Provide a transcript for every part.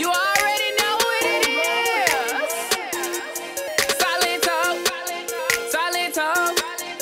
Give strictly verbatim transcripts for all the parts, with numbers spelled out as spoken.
You already know what it is. Solid talk, solid talk,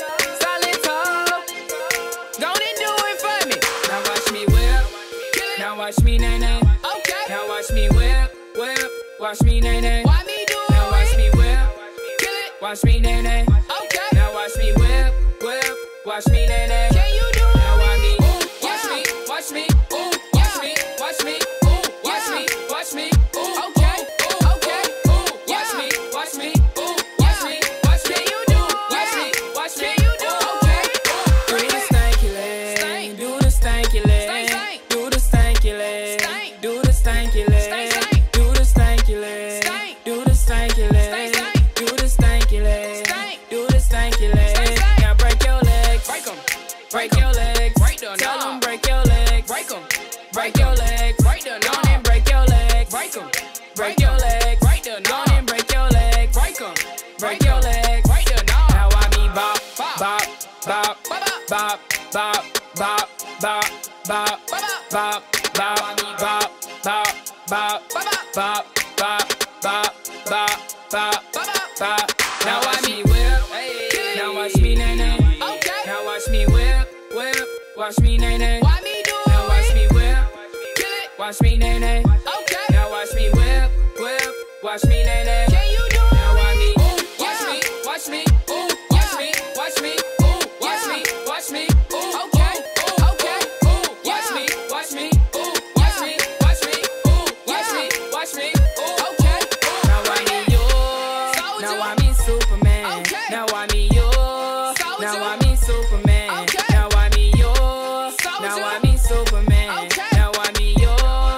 solid talk. Don't and do it for me. Now watch me whip. Now watch me nay nay. Okay. Now watch me whip, whip. Watch me nay nay. Why me do it? Now watch me whip. Kill it. Watch me nay nay. Okay. Now watch me whip, whip. Watch me nay nay. Can you do it? Now watch me. Ooh, watch me. Watch me. Ooh, watch me. Watch me. Ooh, watch me. Watch me. Ooh, okay. Ooh, okay. Ooh, watch me. Watch me. Ooh, watch me. Watch me. Can you do it? Watch me. Watch me. Can you do it? Okay. Do the stanky leg. Do the stanky leg. Do the stanky leg. Do the stanky leg. Do the stanky leg. Do the stanky leg. Do the stanky leg. Do the stanky leg. Now break your legs. Break 'em. Break your legs. Tell them break your legs. Break 'em. Break your legs. Break the knob and break your legs. Break 'em. Break your legs. Break the knob and break your legs. Break 'em. Break your legs. Break the knob. Now I me bop, bop, bop, bop, bop, bop, bop, bop, bop, bop, bop. I me bop, bop, bop, bop, bop, bop, bop, bop, bop, bop. Now watch me whip. Now watch me nay nay. Okay. Now watch me whip, whip. Watch me nay nay. Why me do it? Now watch me whip. Kill it. Watch me nay nay. Okay. Now watch me whip, whip. Watch me nay nay. Can you do it? Now watch me. Ooh, watch me. Watch me. Ooh, watch me. Watch me. Ooh, watch me. Watch me. Ooh, okay. Ooh, okay. Ooh, watch me. Watch me. Ooh, watch me. Watch me. Ooh, watch me. Watch me. Ooh, okay. Now I me you. Now I me Superman. Now I me you. Now I me Superman. Now I me you. Now I me Superman. Now I me you.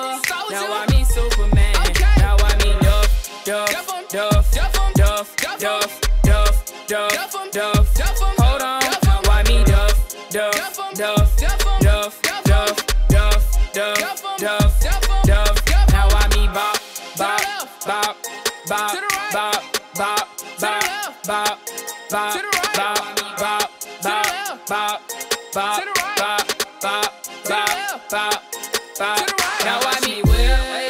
Now I me Superman. Now I me Duff, Duff, Duff, Duff, Duff, Duff, Duff, Duff. Hold on. Now I me Duff, Duff, Duff, Duff, Duff, Duff, Duff, Duff, Duff. Now I me bop, bop, bop, bop, bop, bop, bop, bop, bop, bop, bop, bop, bop, bop, bop, bop, bop, bop, bop. Now I me whip.